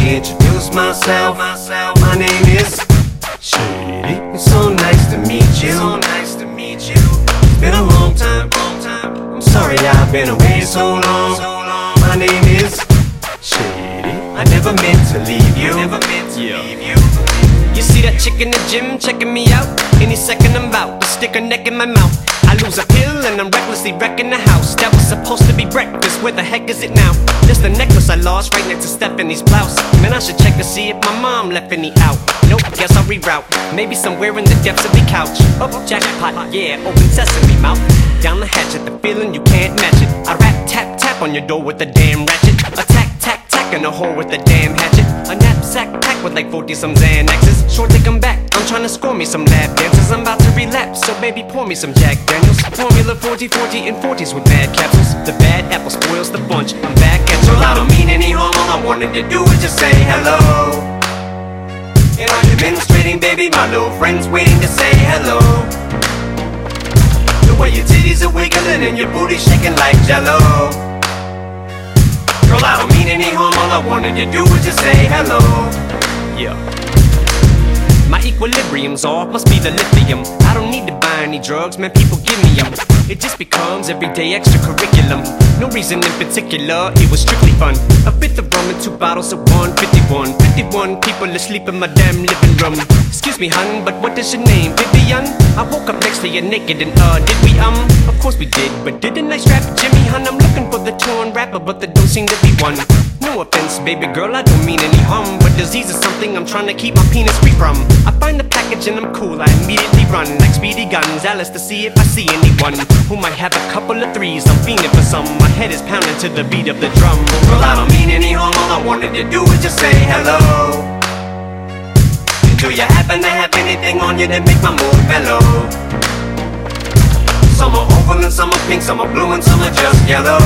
me introduce myself. My name is Shady. It's so nice to meet you. It's been a long time. I'm sorry I've been away so long. My name is Shady. I never meant to leave you. You see that chick in the gym checking me out? Any second I'm about to stick her neck in my mouth. I lose a pill and I'm recklessly wrecking the house. That was supposed to be breakfast, where the heck is it now? Just the necklace I lost right next to Stephanie's blouse. Man, I should check to see if my mom left any out. Nope, guess I'll reroute. Maybe somewhere in the depths of the couch. Oh, jackpot, yeah, open sesame mouth. Down the hatchet, the feeling you can't match it. I rap, tap, tap on your door with a damn ratchet. Attack, tack, tack in a hole with a damn hatchet. A knapsack packed with like 40 some Xanaxes. Sure to come back, I'm trying to score me some lap dances. I'm about to relapse, so baby pour me some Jack Daniels. Formula 40, 40 and 40s with bad capsules. The bad apple spoils the bunch, I'm back at you. Well, I don't mean any harm, all I wanted to do was just say hello. And I'm demonstrating, baby, my little friend's waiting to say hello. The way your titties are wiggling and your booty shaking like jello. Girl, I don't mean any harm, all I wanted to do was just say hello. Yeah. My equilibrium's off, must be the lithium. I don't need to buy any drugs, man, people give me them. It just becomes everyday extracurriculum. No reason in particular, it was strictly fun. A fifth of rum and 2 bottles of 151. 51 people asleep in my damn living room. Excuse me, hun, but what is your name? Vivian? I woke up next to you naked and did we Of course we did, but didn't I strap Jimmy, hun? I'm looking for the torn rapper, but there don't seem to be one. No offense, baby girl, I don't mean any harm, but disease is something I'm trying to keep my penis free from. I find the package and I'm cool, I immediately run like Speedy Gonzales to see if I see anyone who might have a couple of threes. I'm fiending for some, my head is pounding to the beat of the drum. Well, I don't mean any harm, all I wanted to do was just say hello. And do you happen to have anything on you that make my mood mellow? Some are oval and some are pink, some are blue and some are just yellow.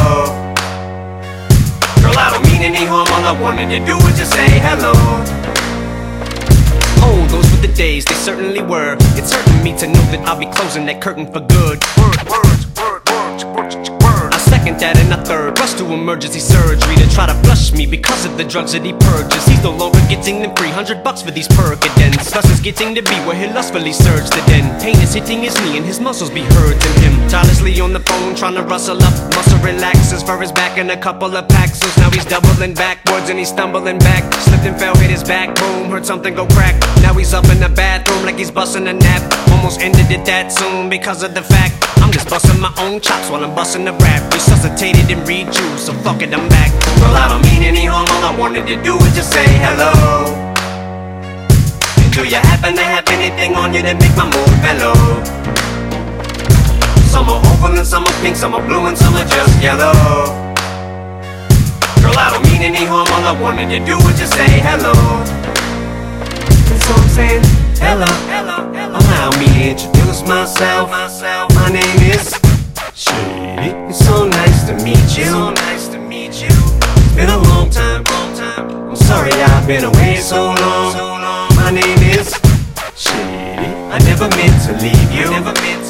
Girl, I don't mean any harm, all I wanted to do was just say hello. Oh, those were the days, they certainly were. It's hurting me to know that I'll be closing that curtain for good. I second that and a third, rush to emergency surgery to try to flush me because of the drugs that he purges. He's no longer getting them $300 for these Percodens. Thus is getting to be where he lustfully surged the den. Pain is hitting his knee and his muscles be hurting him. Tirelessly on the phone trying to rustle up muscle relaxers for his back and a couple of Paxils. Now he's doubling backwards and he's stumbling back. Slipped and fell, hit his back, boom, heard something go crack. Now he's up in the bathroom like he's busting a nap. Almost ended it that soon because of the fact I'm just busting my own chops while I'm busting the rap. Resuscitated and rejuiced, so fuck it, I'm back. Well, I don't mean any harm, all I wanted to do was just say hello. And do you happen to have anything on you that make my mood mellow? Some are oval and some are pink, some are blue and some are just yellow. Girl, I don't mean any harm, all I wanted to do was just say hello. And so I'm saying hello. Allow me to introduce myself. My name is Shady. It's so nice to meet you. It's been a long time. I'm sorry I've been away so long. My name is Shady. I never meant to leave you.